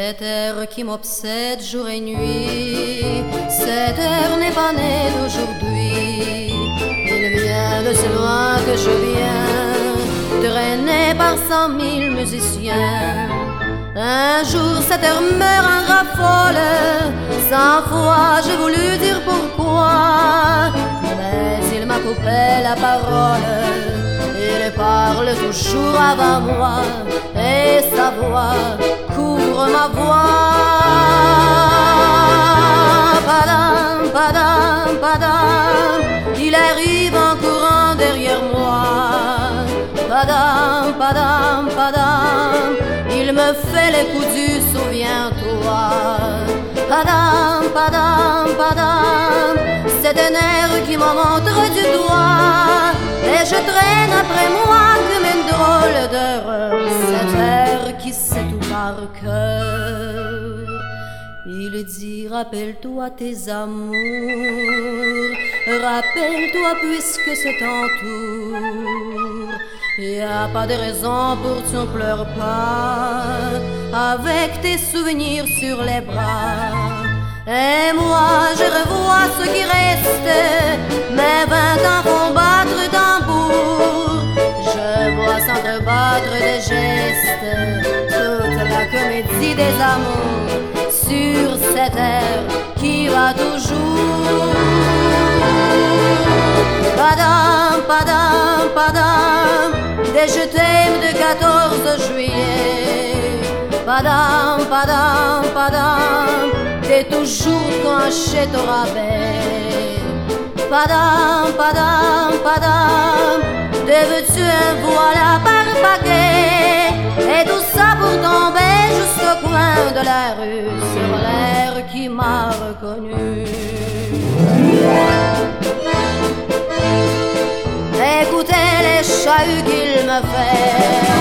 cet air qui m'obsède jour et nuit, cet air n'est pas né d'aujourd'hui. Il vient de si loin que je viens, traîné par 100 000 musiciens. Un jour cet air meurt en raffole, 100 fois j'ai voulu dire pourquoi, mais il m'a coupé la parole. Il parle toujours avant moi et sa voix couvre ma voix. Padam, padam, padam, il arrive en courant derrière moi. Padam, padam, padam, il me fait les coups du souviens-toi. Padam, padam, padam, c'est un air qui me montre du doigt, et je traîne après moi comme une drôle d'heure cet air qui sait tout par cœur. Il dit rappelle-toi tes amours, rappelle-toi puisque c'est ton tour. Y a pas de raison pour tu ne pleures pas, avec tes souvenirs sur les bras. Et moi je revois ce qui reste, mes 20 ans font battre tambour. Je vois s'entrebattre des gestes, toute la comédie des amours, sur cet air qui va toujours. Padam, padam, padam, des je t'aime de 14 juillet. Padam, padam, padam, t'es toujours quand chez ton rabais. Padam, padam, padam, te veux-tu un voilà par paquet, et tout ça pour tomber jusqu'au coin de la rue, sur l'air qui m'a reconnu. Écoutez les chahuts qu'il me fait.